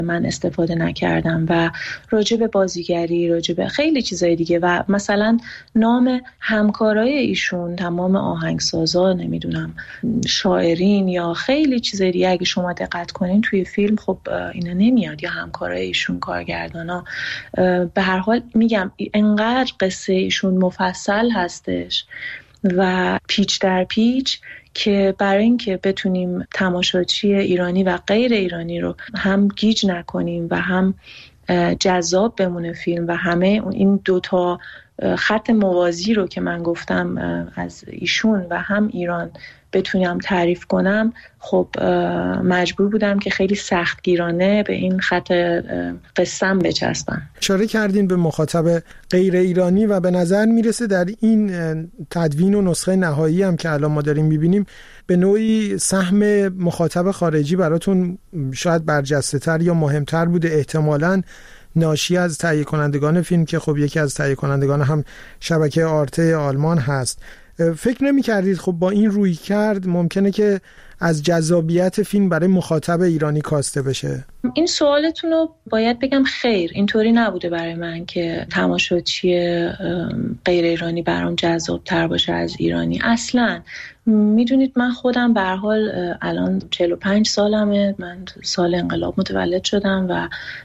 من استفاده نکردم و راجع به بازیگری، راجع به خیلی چیزای دیگه و مثلا نام همکارای ایشون، تمام آهنگسازا، نمیدونم شاعرین یا خیلی چیزای دیگه اگه شما دقت کنین توی فیلم خب اینا نمیاد، یا همکارای ایشون، کارگردانا. به هر حال میگم انقدر قصه ایشون مفصل هستش و پیچ در پیچ که برای اینکه بتونیم تماشاچی ایرانی و غیر ایرانی رو هم گیج نکنیم و هم جذاب بمونه فیلم و همه این دوتا خط موازی رو که من گفتم از ایشون و هم ایران بتونم تعریف کنم، خب مجبور بودم که خیلی سختگیرانه به این خط قصم بچسبم. اشاره کردین به مخاطب غیر ایرانی و به نظر میرسه در این تدوین و نسخه نهایی هم که الان ما داریم میبینیم به نوعی سهم مخاطب خارجی براتون شاید برجسته تر یا مهمتر بوده، احتمالاً ناشی از تهیه کنندگان فیلم که خب یکی از تهیه کنندگان هم شبکه آرته آلمان هست. فکر نمی کردید خب با این روی کرد ممکنه که از جذابیت فیلم برای مخاطب ایرانی کاسته بشه؟ این سوالتون رو باید بگم خیر، اینطوری نبوده برای من که تماشاچی غیر ایرانی برام جذاب تر باشه از ایرانی. اصلاً میدونید من خودم به هر حال الان 45 سالمه، من سال انقلاب متولد شدم و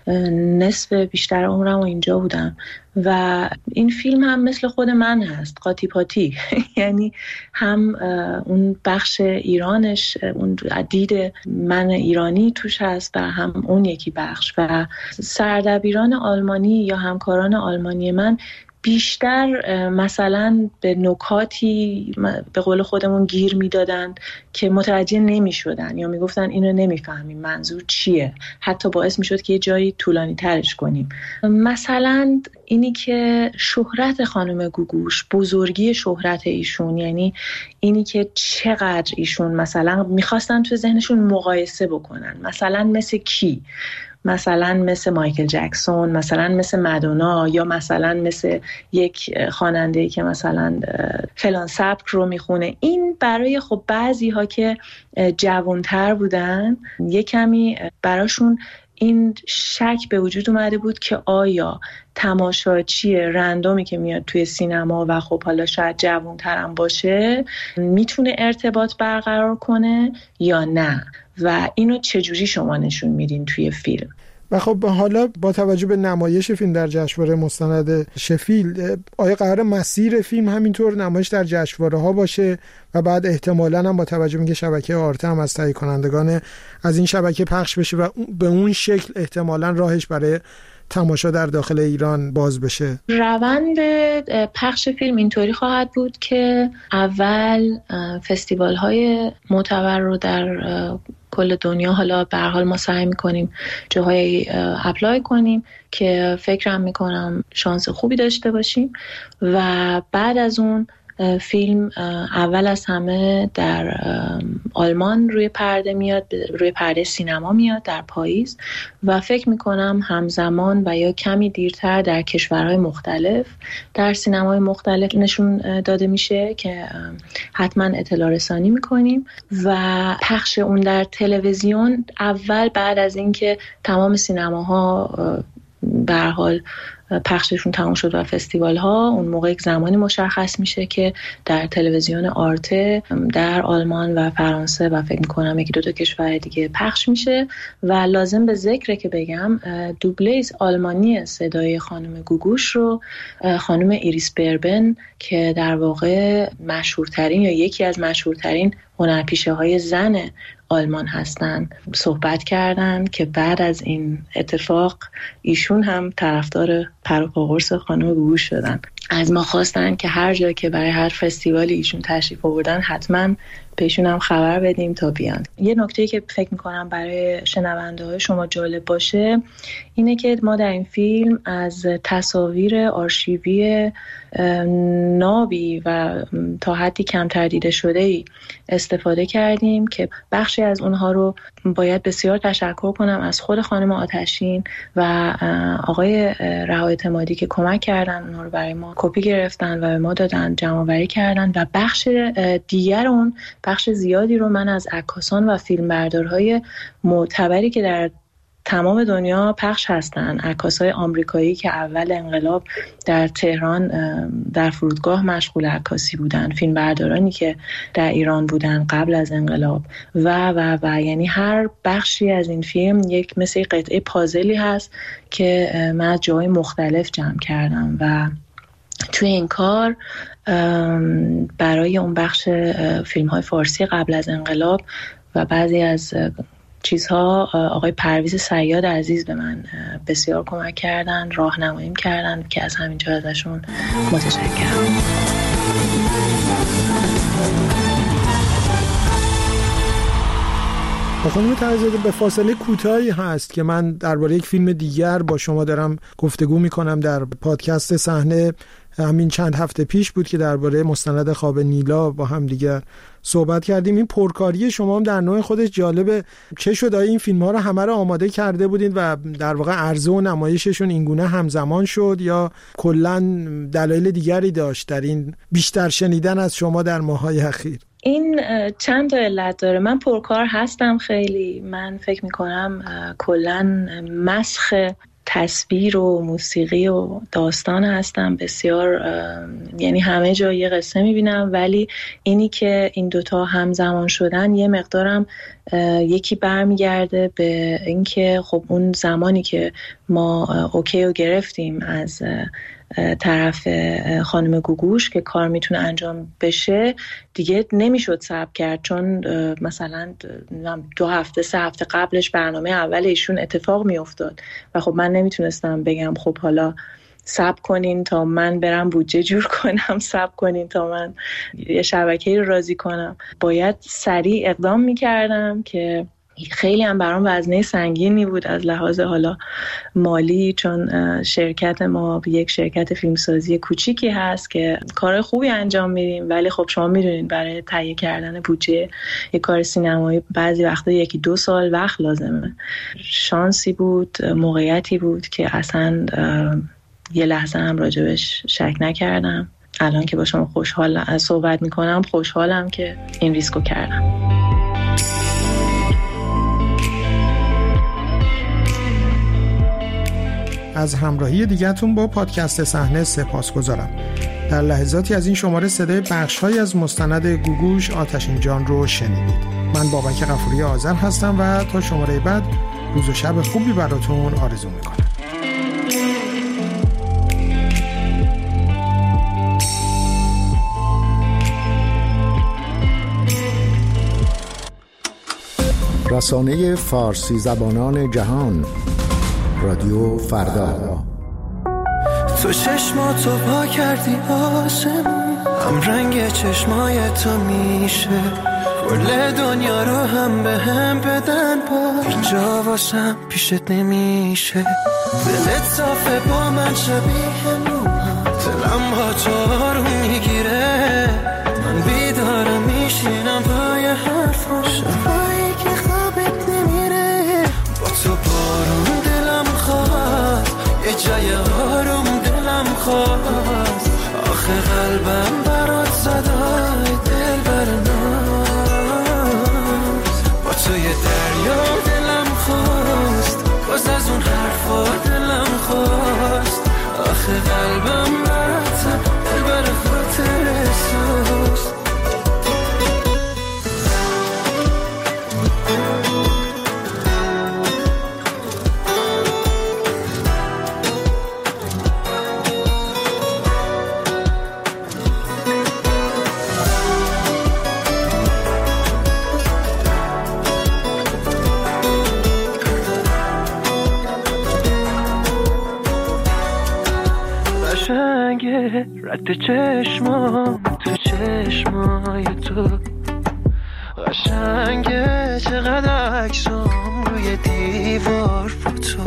نصف بیشتر عمرم اینجا بودم و این فیلم هم مثل خود من هست، قاطی پاتی یعنی هم اون بخش ایرانش، اون دید من ایرانی توش هست و هم اون یکی بخش و سردبیران آلمانی یا همکاران آلمانی من بیشتر مثلا به نکاتی به قول خودمون گیر میدادن که متوجه نمی شدن یا می گفتن اینو نمی فهمیم منظور چیه، حتی باعث می شد که یه جایی طولانی ترش کنیم. مثلا اینی که شهرت خانم گوگوش، بزرگی شهرت ایشون، یعنی اینی که چقدر ایشون مثلا میخواستن تو ذهنشون مقایسه بکنن، مثلا مثل کی؟ مثلا مثل مایکل جکسون، مثلا مثل مادونا، یا مثلا مثل یک خواننده‌ای که مثلا فلان سبک رو میخونه. این برای خب بعضی ها که جوانتر بودن یه کمی براشون این شک به وجود اومده بود که آیا تماشاچی رندومی که میاد توی سینما و خب حالا شاید جوانتر هم باشه میتونه ارتباط برقرار کنه یا نه و اینو چجوری شما نشون میدین توی فیلم. و خب حالا با توجه به نمایش فیلم در جشنواره مستند شفیلد، آیا قرار مسیر فیلم همینطور نمایش در جشنواره ها باشه و بعد احتمالاً هم با توجه به اینکه شبکه آرته هم از تهیه کنندگان از این شبکه پخش بشه و به اون شکل احتمالاً راهش برای تماشا در داخل ایران باز بشه؟ روند پخش فیلم اینطوری خواهد بود که اول فستیوال های معتبر رو در کل دنیا، حالا به هر حال ما سعی می‌کنیم جاهای اپلای کنیم که فکرم می‌کنم شانس خوبی داشته باشیم و بعد از اون فیلم اول از همه در آلمان روی پرده میاد، روی پرده سینما میاد در پاییز و فکر میکنم همزمان و یا کمی دیرتر در کشورهای مختلف در سینمای مختلف نشون داده میشه که حتما اطلاع رسانی میکنیم و پخش اون در تلویزیون اول بعد از اینکه تمام سینماها به هر حال پخششون تموم شد و فستیوال ها، اون موقع یک زمانی مشخص میشه که در تلویزیون آرته در آلمان و فرانسه و فکر میکنم یکی دو تا کشور دیگه پخش میشه و لازم به ذکره که بگم دوبلیز آلمانی صدای خانم گوگوش رو خانم ایریس بربن که در واقع مشهورترین یا یکی از مشهورترین هنرپیشه های زن آلمان هستن صحبت کردن که بعد از این اتفاق ایشون هم طرفدار پر و پا قرص خانم گوگوش شدن. از ما خواستن که هر جا که برای هر فستیوالی ایشون تشریف آوردن حتما بهشون هم خبر بدیم تا بیان. یه نکته‌ای که فکر می‌کنم برای شنونده‌های شما جالب باشه اینه که ما در این فیلم از تصاویر آرشیوی نابی و تا حدی کمتر دیده شده‌ای استفاده کردیم که بخشی از اونها رو باید بسیار تشکر کنم از خود خانم آتشین و آقای رها اعتمادی که کمک کردن، اونها رو برای ما کپی گرفتن و به ما دادن، جمع‌آوری کردن و بخش دیگر اون بخش زیادی رو من از عکاسان و فیلمبردارهای معتبری که در تمام دنیا پخش هستن. عکاسای آمریکایی که اول انقلاب در تهران در فرودگاه مشغول عکاسی بودن، فیلمبردارانی که در ایران بودن قبل از انقلاب و یعنی هر بخشی از این فیلم یک مثل قطعه پازلی هست که من از جای مختلف جمع کردم و توی این کار برای اون بخش فیلم‌های فارسی قبل از انقلاب و بعضی از چیزها آقای پرویز صیاد عزیز به من بسیار کمک کردن، راهنماییم کردن که از همینجا ازشون متشکرم. خانم طاهرزاده، به فاصله کوتاهی هست که من درباره یک فیلم دیگر با شما دارم گفتگو میکنم. در پادکست صحنه همین چند هفته پیش بود که درباره مستند خواب نیلا با هم دیگر صحبت کردیم. این پرکاری شما هم در نوع خودش جالبه. چه شد آیا این فیلم ها رو همه رو آماده کرده بودید و در واقع عرضه و نمایششون اینگونه همزمان شد یا کلا دلایل دیگری داشت در این بیشتر شنیدن از شما در ماهای اخیر؟ این چند تا علت داره. من پرکار هستم خیلی. من فکر میکنم کلا مسخ تصویر و موسیقی و داستان هستم بسیار، یعنی همه جا یه قصه میبینم، ولی اینی که این دوتا همزمان شدن یه مقدارم یکی برمیگرده به اینکه خب اون زمانی که ما اوکی رو گرفتیم از طرف خانم گوگوش که کار میتونه انجام بشه، دیگه نمیشد صبر کرد، چون مثلا 2 هفته 3 هفته قبلش برنامه اول ایشون اتفاق میافتاد و خب من نمیتونستم بگم خب حالا صبر کنین تا من برم بودجه جور کنم، صبر کنین تا من یه شبکه‌ای رو راضی کنم. باید سریع اقدام میکردم که خیلی هم برام وزنه سنگینی بود از لحاظ حالا مالی، چون شرکت ما یک شرکت فیلمسازی کوچیکی هست که کار خوبی انجام میدیم، ولی خب شما میدونید برای تهیه کردن بودجه یک کار سینمایی بعضی وقتا 1-2 سال وقت لازمه. شانسی بود، موقعیتی بود که اصلا یه لحظه هم راجبش شک نکردم. الان که با شما خوشحال صحبت میکنم، خوشحالم که این ریسکو کردم. از همراهی دیگه‌تون با پادکست صحنه سپاسگزارم. در لحظاتی از این شماره صدای بخش‌هایی از مستند گوگوش آتشین جان رو شنیدید. من بابک غفوری آذر هستم و تا شماره بعد روز و شب خوبی براتون آرزو میکنم. رسانه فارسی زبانان جهان، رادیو فردا. تو چشماتو پا کردی آسمون، هم رنگ چشمای تو میشه کل دنیا رو هم به هم بدن، با اینجا واسم پیشت نمیشه. دلت صافه با من شبیه موها، دلم با تو آروم میگیره، من بیدارم میشینم پای حرفا، شبایی که خوابت نمیره. با تو بارون دلم خواست، یه جای آروم دلم خواست، آخه قلبم برات صدای دل برناز. با تو یه دریا دلم خواست، باز از اون حرفا دلم خواست، آخه قلبم برات دل بر خاطر احساس. رد چشمام تو چشمای تو قشنگه، چقدر عکسام روی دیوار فوتو.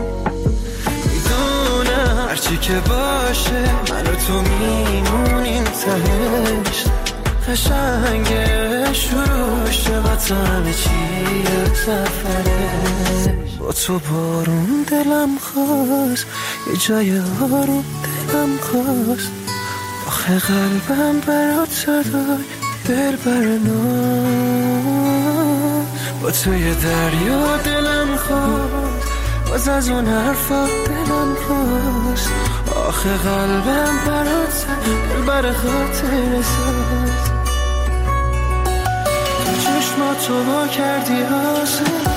میدونم هرچی که باشه من و تو میمونیم تهش، قشنگه شروع شه با تو همه چی سفرش. با تو بارون دلم خواست، یه جای آروم دلم خواست، آخه قلبم برات صدای دل برناز. با تو یه دریا دلم خواست، باز از اون حرفا دلم خواست. آخه قلبم برات بر خاطر ساز. چشماتو وا کردی آسان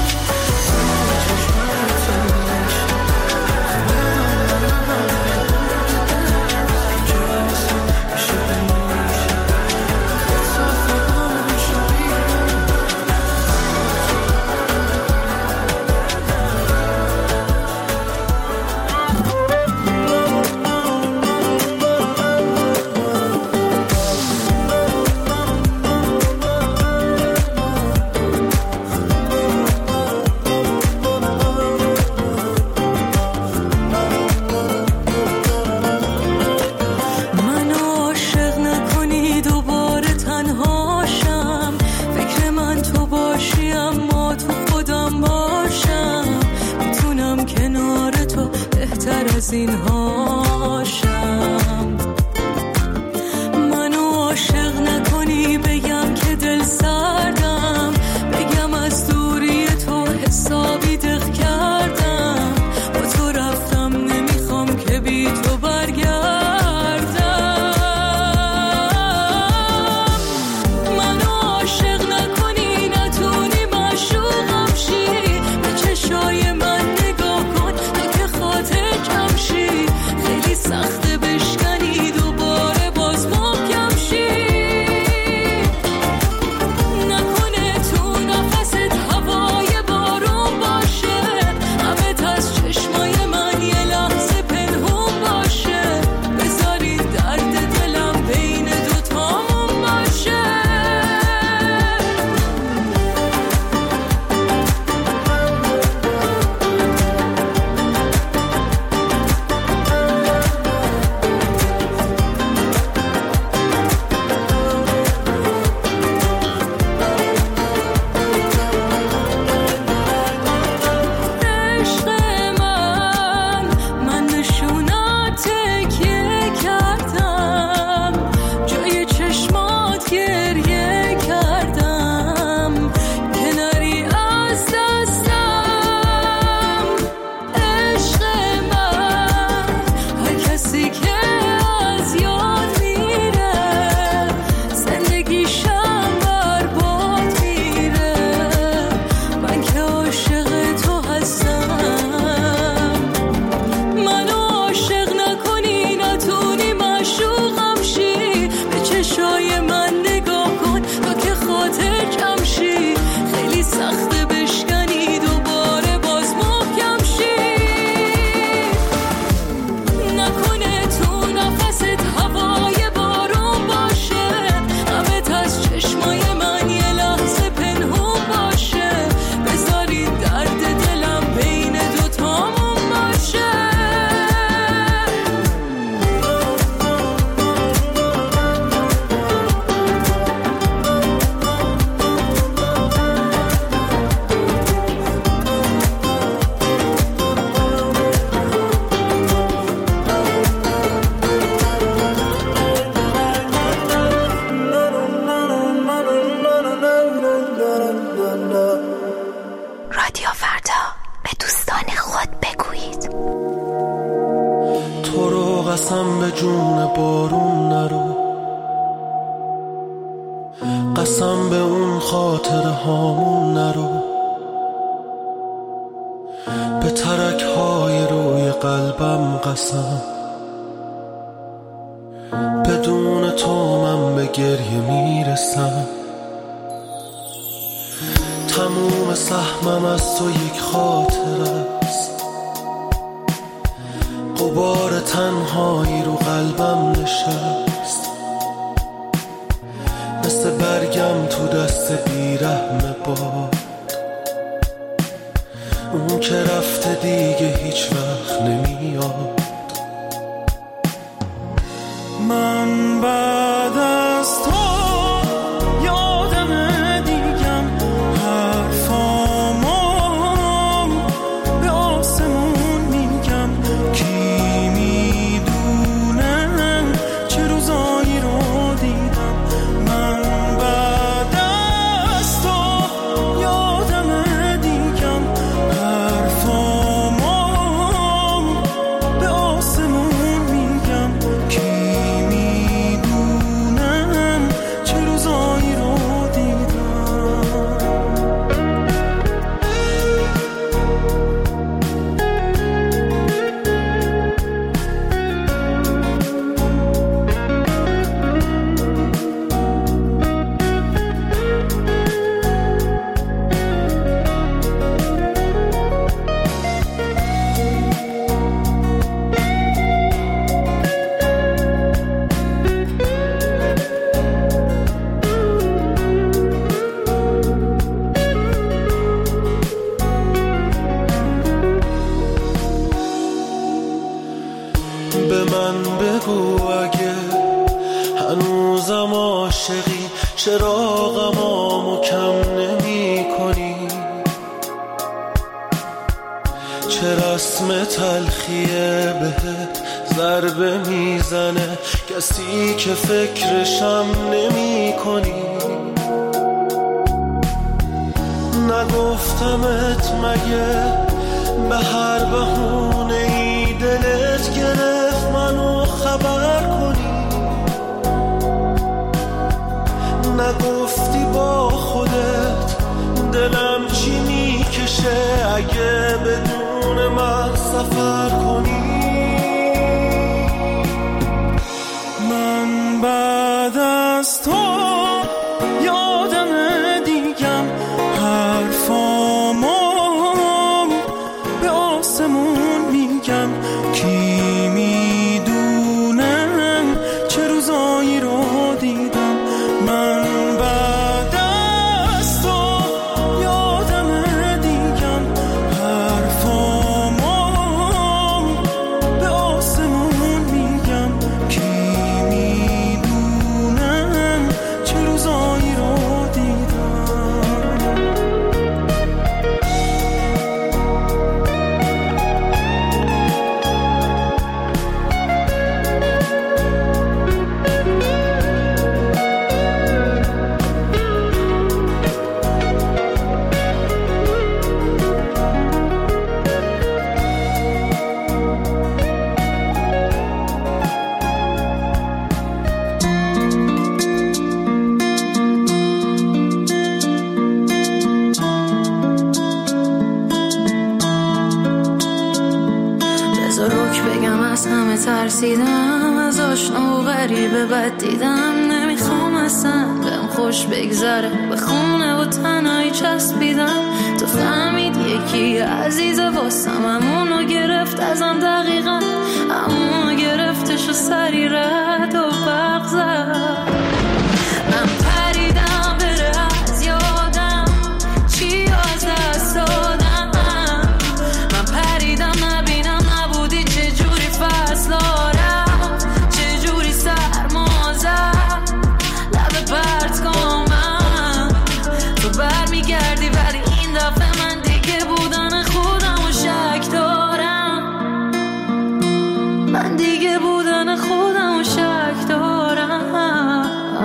این هاشم. منو عاشق نکنی بگم که دل سردم، بگم از دوری تو حسابی دق کردم، با تو رفتم نمیخوام که بی تو برگردم. منو عاشق نکنی نتونی معشوقم شی، به چشای من نگاه کن تا که خاطر کم شی. خیلی سخته بشکنی دوباره باز محکم شی. نکنه تو نفست هوای بارون باشه، همت از چشمای من یه لحظه پنهون باشه. بذاری درد دلم بین دوتامون باشه. عشق من نشونات تکیه کردم، جای چشمات گریه کردم، کناری از دستم. عشق من هر کسی که از یاد میره، زندگیشم برباد میره. من که عاشق تو هستم. منو عاشق نکنی نتونی معشوقم شی، به چشای من نگاه کن تا که خاطر کم شی. خیلی سخته بشکنی دوباره باز محکم شی. نکنه تو نفست هوای بارون باشه، همت از چشمای من یه لحظه پنهون باشه. بذاری درد دلم بین دوتامون باشه. رادیو فردا، به دوستان خود بگویید. تو رو قسم به جون بارون نرو، قسم به اون خاطره هامون نرو، به ترک های روی قلبم قسم، بدون تو من به گریه میرسم. تموم سهمم از تو یک خاطره است، غبار تنهایی رو قلبم نشست، مثل برگم تو دست بیرحم باد. اون که رفته دیگه هیچ وقت نمیاد. من بعد از تو یادم دیگم حرفامو به آسمون میگم. کی میدونه چه روزایی رو دیدم. من بعد از تو یادم دیگم حرفامو بگو اگه هنوزم عاشقی چراغمو کم نمی کنی؟ چه رسم تلخیه بهت ضربه میزنه کسی که فکرشم نمی کنی؟ نگفتمت مگه به هر بهونه ای دلت گرفت منو خبر کنی؟ نگفتی با خودت دلم چی میکشه اگه بدون من سفر کنی؟ من بعد از تو یادم دیگم حرفامو به آسمون میگم کی میدونم چه روزایی رو دیدم. من بعد از تو یادم دیگم حرفامو به آسمون میگم کی میدونم چه روزایی رو دیدم. ترسیدم از آشنا و غریبه بد دیدم نمیخوام اصلا بهم خوش بگذره به خونه و تنهایی چسبیدم تو فهمید یکی عزیزه واسم همونو گرفت ازم دقیقا همونو گرفتش و سری رد و برق زد. من پریدم بره از یادم چی از دست دادم من پریدم نبینم نبودی چجوری فصلارم چجوری سرما زد لب پرت کنم تو برمیگردی ولی این دفعه من دیگه بودن خودم و شک دارم من دیگه بودن خودم و شک دارم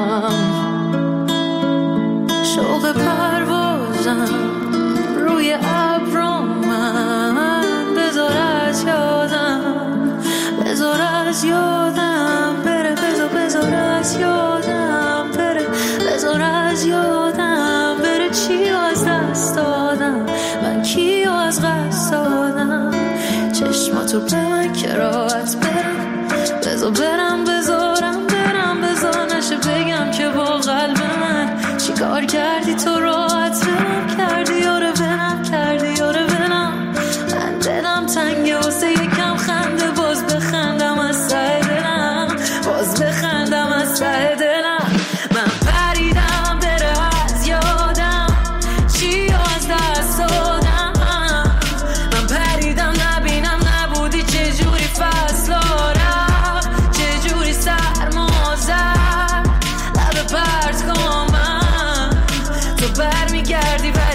شوق پروازم روی ابرام من بذار از یادم بذار از یادم بره بذار از یادم بره بذار از یادم بره چی از دست دادم من کیو از قصد دادم چشماتو به من که راحت برم بذار برم بذارم برم بذار نشه بگم که با قلب من چی کار کردی تو راحت برم کردی یاره برم کردی یاره برم من دلم تنگه واسه یکم خنده باز بخندم از ته دلم باز بخندم از ته دلم من پریدم بره از یادم چی از دست دادم من پریدم نبینم نبودی چجوری فصلارم چجوری سرما زد لب پرت کنم تو برمیگردی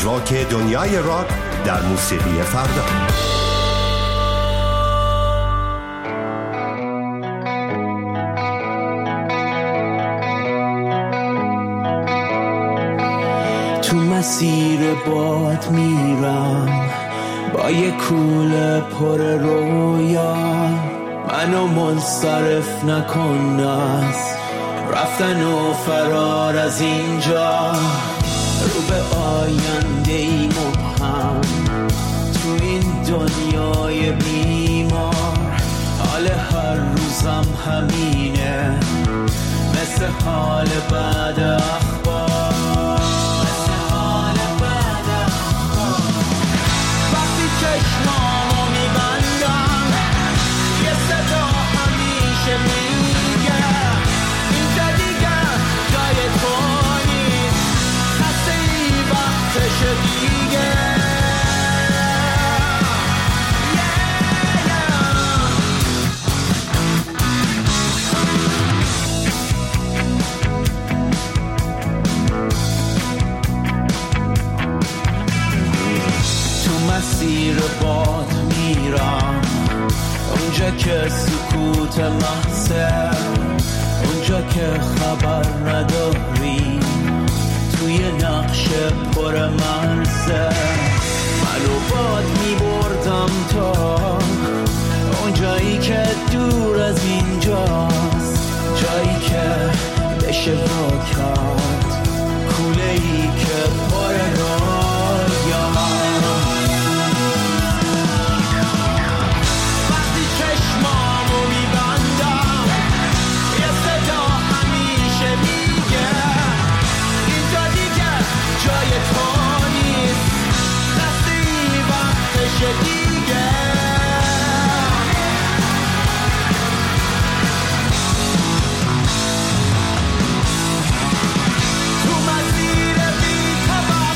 راک دنیای راک در موسیقی فردا. تو مسیر باد میرم با یه کوله پر رویا، منو منصرف نکن از رفتن و فرار از اینجا، رو به آینده ای مبهم تو این دنیای بیمار، حال هر روزم همینه مثل حال بعد اخبار، مثل حال بعد اخبار. وقتی چشمامو میبندم یه صدا همیشه میگه اینجا دیگه جای تو نیست، خسته ای وقتشه دیگه. مسیر باد میرم اونجا که سکوت محضه، اونجا که خبر نداری توی نقش پر مرزه، منو باد میبردم تا اونجایی که دور از اینجاست، جایی که بشه رو کرد کوله ای که پر رویا. تو مسیر بی خبر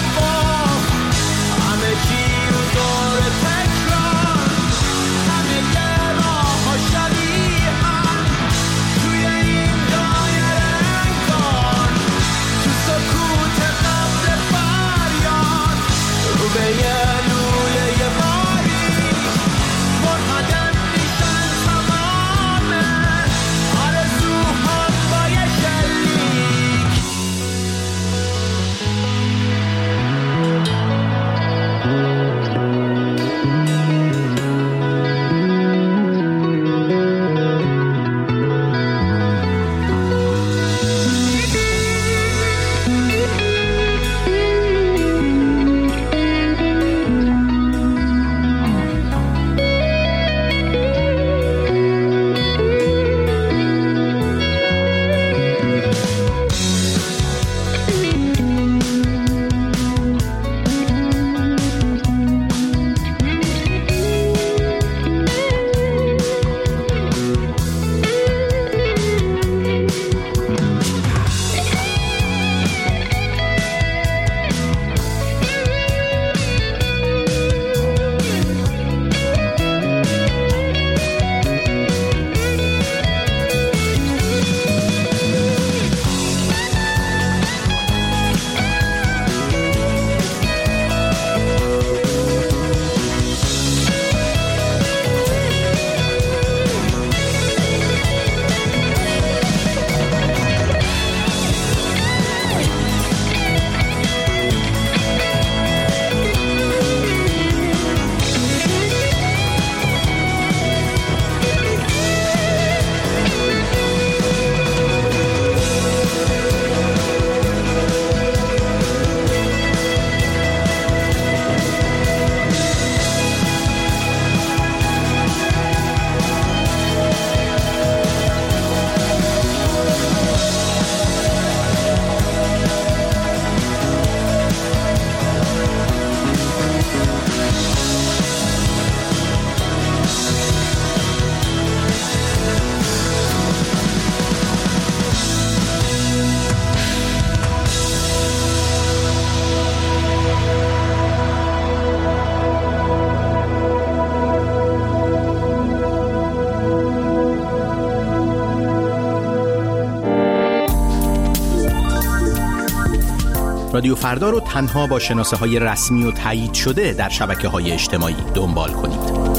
رادیو فردا رو تنها با شناسه‌های رسمی و تایید شده در شبکه‌های اجتماعی دنبال کنید.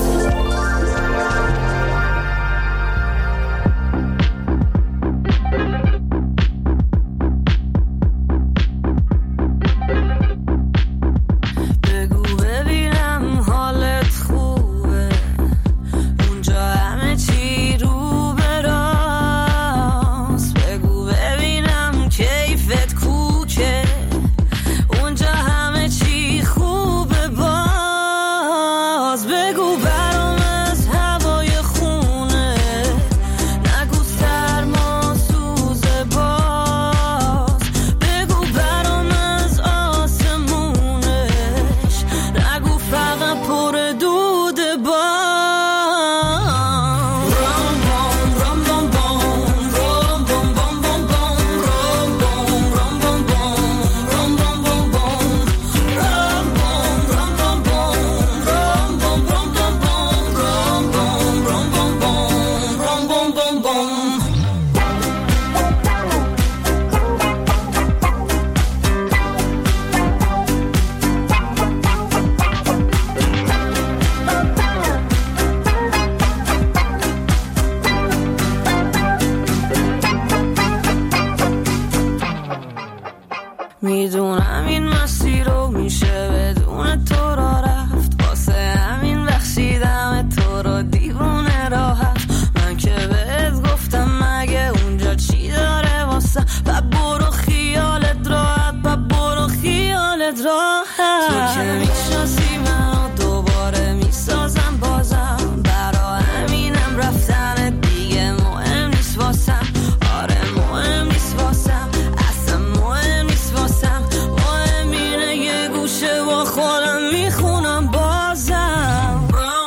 میدونم این مسیر رو میشه بدون تو را رفت، واسه همین بخشیدم تو رو دیوونه راحت. من که بهت گفتم مگه اونجا چی داره واسه، و برو خیالت راحت، و برو خیالت راحت. تو که میشناسی منو دوباره میسازم بازم، برا همینم رفتن دیگه مهم نیست واسم. آره مهم نیست واسم، اصلا مهم نیست واسم. مهم اینه یه گوشه با خودم میخونم بازم.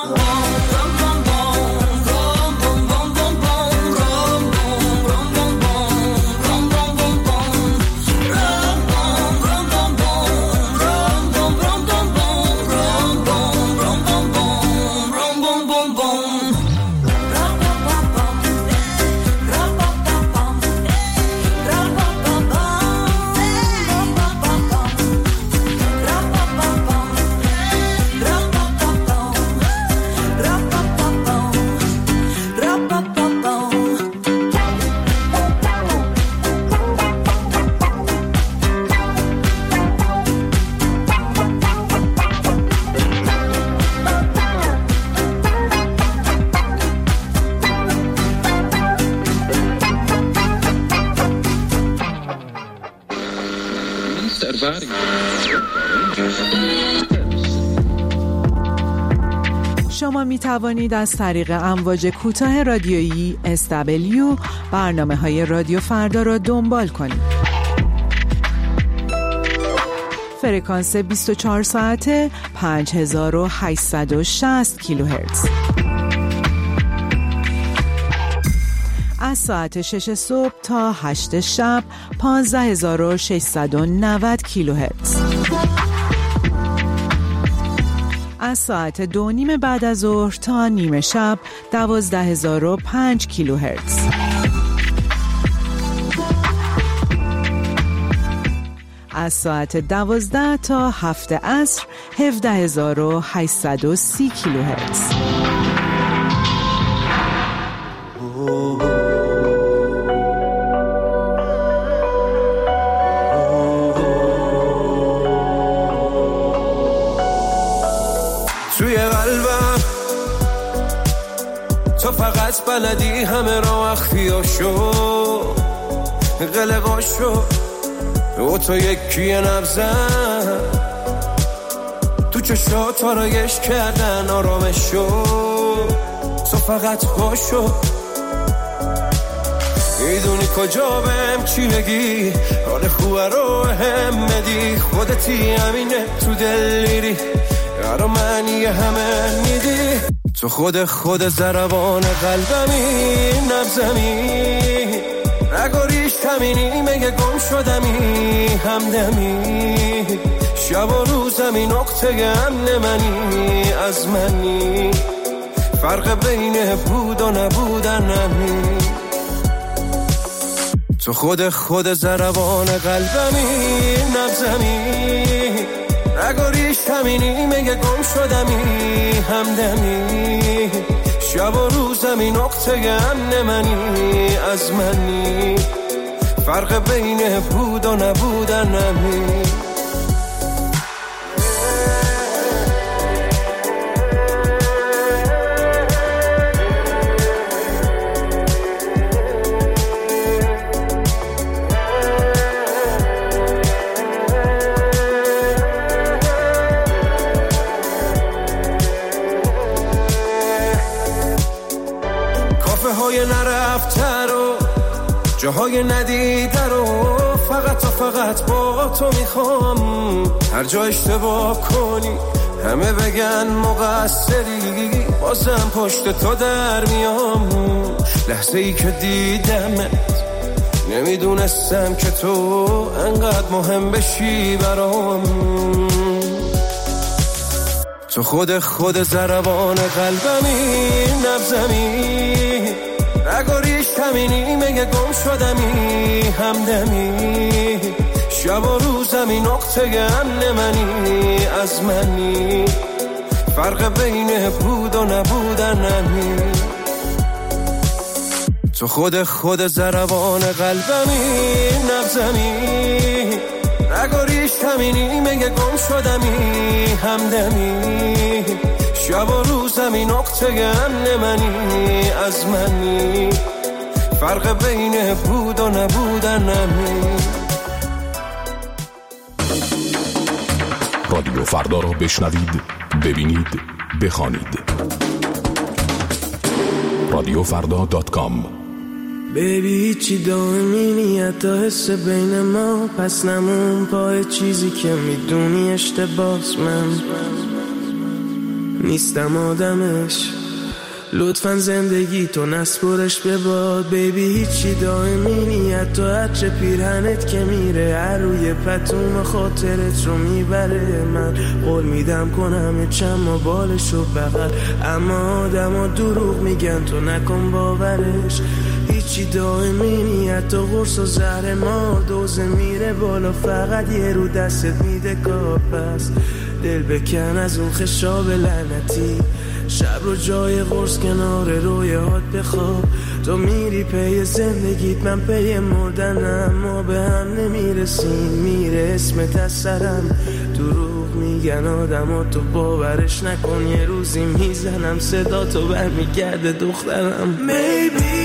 شما می توانید از طریق امواج کوتاه رادیویی SW برنامه‌های رادیو فردا را دنبال کنید. فرکانس 24 ساعته 5860 کیلوهرتز. از ساعت 6 صبح تا 8 شب 15690 کیلوهرتز. از ساعت 2:30 بعد از ظهر تا نیمه شب 12005 کیلوهرتز. از ساعت 12 تا 7 عصر 17830 کیلوهرتز. توی قلبم تو فقط بلدی همه را اخفیاشو قلقاشو و تو یکی نبزن تو چشات آرایش کردن آرامشو تو فقط باشو میدونی کجا بهم چی بگی حال خوبه رو هم بدی خودتی همینه تو دل میری یارو منی همه میدی تو خود ضربان قلبمی نبزمی نگاریش کمینی مگه گم شدمی همدمی شب و روزمی نقطه امن منی از منی فرق بین بود و نبودن نمی تو خود ضربان قلبمی، نبزمی رگاریش همینی، مگه گم شدمی همدمی، شب و روزمی نقطه امن منی از منی، فرق بین بود و نبودنمی. نرفته رو جاهای ندیده رو فقط با تو میخوام، هر جا اشتباه کنی همه بگن مقصری، بازم پشت تو در میام. لحظه ای که دیدمت نمیدونستم که تو انقدر مهم بشی برام. تو خود ضربان قلبمی، نبزمی رگاریش همینی، مگه گم شدمی همدمی، شب و روزمی نقطه امن منی از منی، فرق بین بود و نبودنمی. تو خود ضربان قلبمی، نبزمی رگاریش همینی، مگه گم شدمی همدمی، شب و روزمی نقطه امن منی از منی، فرق بین بود و نبودنمی. رادیو فردا را بشنوید، ببینید، بخوانید. رادیوفردا.com. بیبی هیچی دائمی نیت تا حس بین ما، پس نمون پای چیزی که میدونی اشتباس. من نیستم آدمش، لطفاً زندگی تو نسپرش به باد. بیبی هیچی دائمی نیت تا هرچه پیرهنت که میره هر روی پتوم خاطرت رو میبره. من قول میدم کنم چما بالشو بغل، اما آدم دروغ میگن تو نکن باورش. هیچی دائمی نیت تا قرص و زهر ما، دوزه میره بالا فقط یه رو دستت میده کار. پس دل بکن از اون خشاب لعنتی، شب رو جای قرص کنار رویات بخواب. تو میری پی زندگیت، من پی مردنم، ما به هم نمیرسیم، میره اسمت از سرم. دروغ میگن آدم ها تو باورش نکن، یه روزی میزنم صدا تو برمیگرده دخترم. Maybe